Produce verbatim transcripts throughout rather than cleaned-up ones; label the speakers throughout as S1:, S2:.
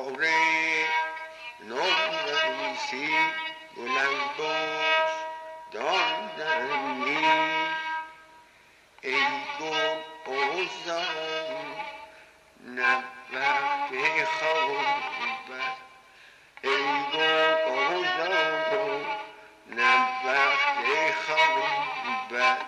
S1: باره نوروزی بلند باش داندنی ای گل اوزان نه وقت خواب است ای گل اوزان نه وقت خواب است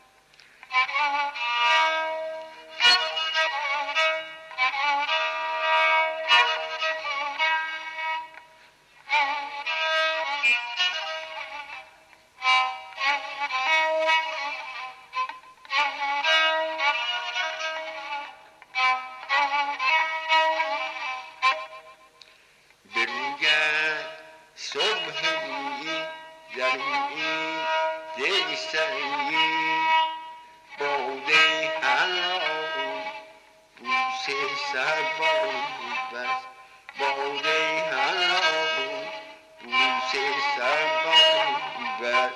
S1: بروگرد صبح رویی زمینی دل سنگی باده حلال بوسه سبا بس باده حلال بوسه سبا بس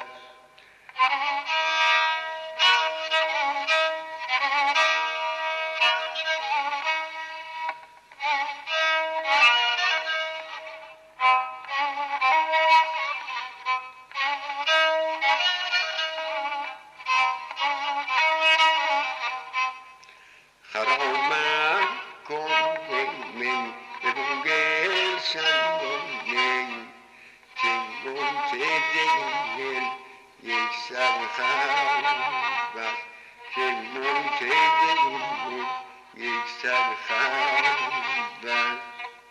S1: خرامم کن می بگو گل شندانه چنگون چه دل یک سر خواب است چنگون چه دل یک سر خواب است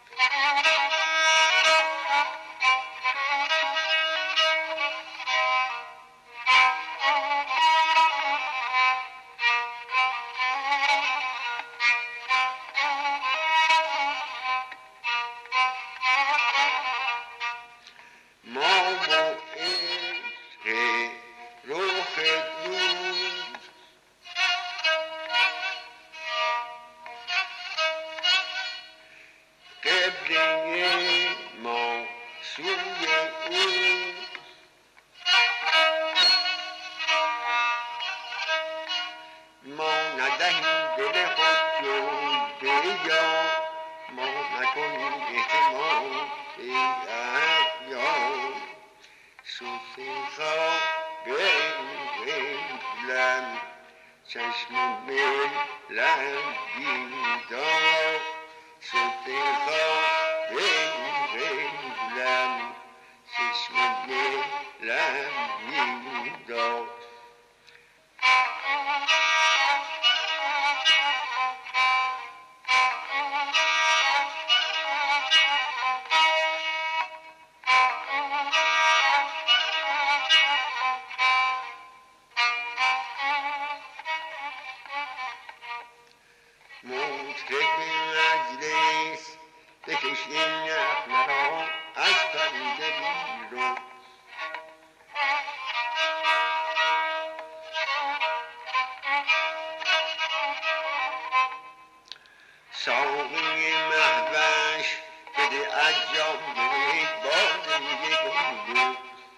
S1: ما با عشق رخ دوست قبله ما سوی او ما ندهیم دل خود جز به یار ما نکنیم اعتماد به اغیار سوسه بلم چشم بلم بیدار سوسه بلم چشم بلم بیدار مطرب مجلس بکش این نغمه را از پرده بیرون ساقی مهوش بده از جام باده گلگون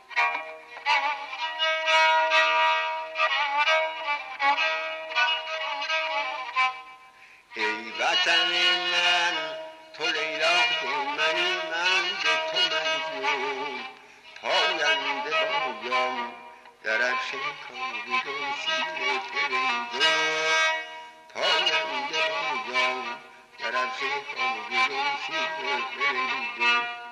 S1: ای وطن من تو لیلا منی من به تو مجنون پاینده با جان درفش کابگان سیر پرندون پاینده با جان درفش کابگان سیر پرندون